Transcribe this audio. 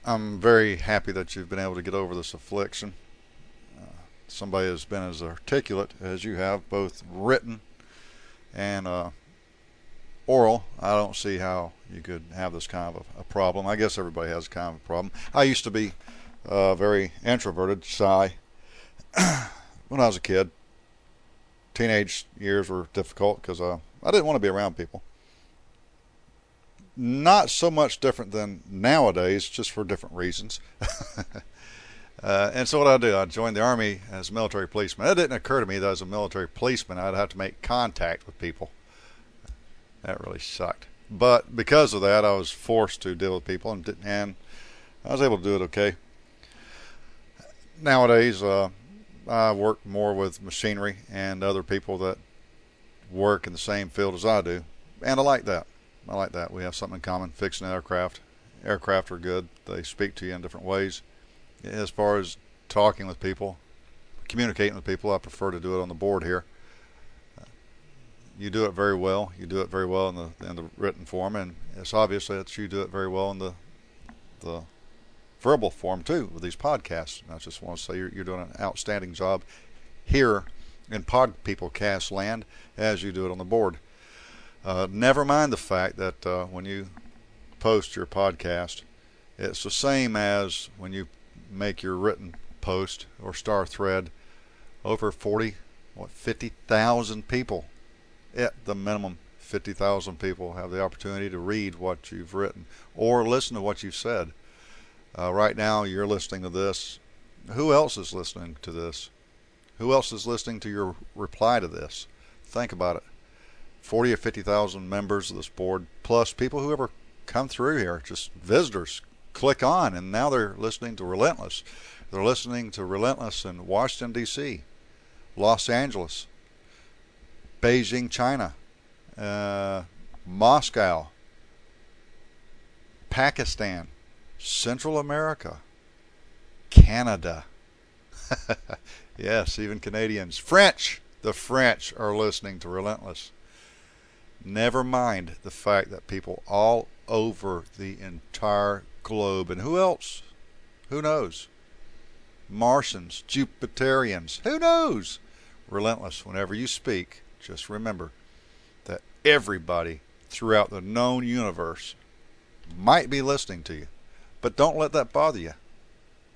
I'm very happy that you've been able to get over this affliction. Somebody has been as articulate as you have, both written and oral. I don't see how you could have this kind of a problem. I guess everybody has kind of a problem. I used to be very introverted, shy when I was a kid. Teenage years were difficult because I didn't want to be around people. Not so much different than nowadays, just for different reasons. And so what I do, I joined the Army as a military policeman. It didn't occur to me that as a military policeman I'd have to make contact with people. That really sucked. But because of that, I was forced to deal with people, and I was able to do it okay. Nowadays, I work more with machinery and other people that work in the same field as I do, and I like that. We have something in common, fixing aircraft. Aircraft are good. They speak to you in different ways. As far as talking with people, communicating with people, I prefer to do it on the board here. You do it very well. You do it very well in the written form, and it's obvious that you do it very well in the verbal form too with these podcasts. And I just want to say you're doing an outstanding job here in Pod People Cast land as you do it on the board. Never mind the fact that when you post your podcast, it's the same as when you make your written post or star thread. Over 50,000 people, at the minimum 50,000 people have the opportunity to read what you've written or listen to what you've said. Right now you're listening to this. Who else is listening to this? Who else is listening to your reply to this? Think about it. 40 or 50,000 members of this board, plus people who ever come through here, just visitors, click on, and now they're listening to Relentless. They're listening to Relentless in Washington, D.C., Los Angeles, Beijing, China, Moscow, Pakistan, Central America, Canada. Yes, even Canadians. French. The French are listening to Relentless. Never mind the fact that people all over the entire globe, and who else? Who knows? Martians, Jupiterians, who knows? Relentless, whenever you speak, just remember that everybody throughout the known universe might be listening to you. But don't let that bother you.